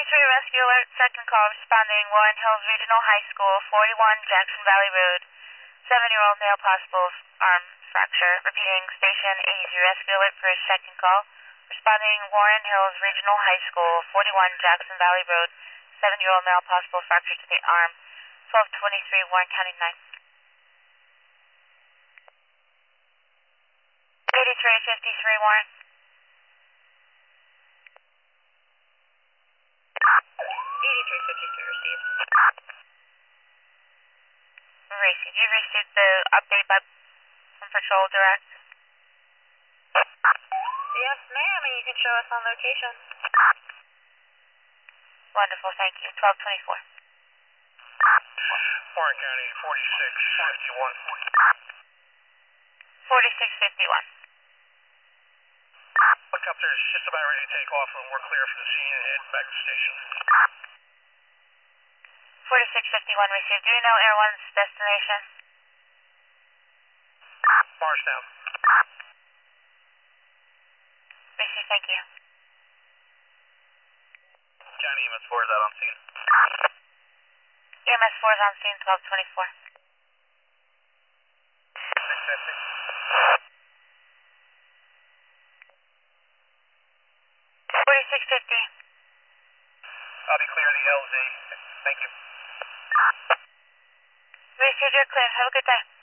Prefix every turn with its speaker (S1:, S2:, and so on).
S1: 3 rescue alert, second call responding Warren Hills Regional High School, 41 Jackson Valley Road. 7-year-old male possible arm fracture. Repeating station AZ rescue alert for his second call. Responding Warren Hills Regional High School, 41 Jackson Valley Road. 7-year-old male possible fracture to the arm. 1223 Warren County 9. 8353 Warren. 8353 received. Received. You received the update from Patrol Direct?
S2: Yes, ma'am, and you can show us on location.
S1: Wonderful, thank you. 1224.
S3: Warren County 4651.
S1: 4651.
S3: Helicopter is just about ready to take off and we're clear for the scene and head back to the station.
S1: 4651 received. Do you know Air 1's destination?
S3: Morristown.
S1: Received, thank you.
S3: County EMS 4 is out on scene.
S1: EMS 4 is on scene, 1224.
S3: 650.
S1: 4650.
S3: I'll be clear the LZ. Thank you.
S1: Received, you're clear. Have a good day.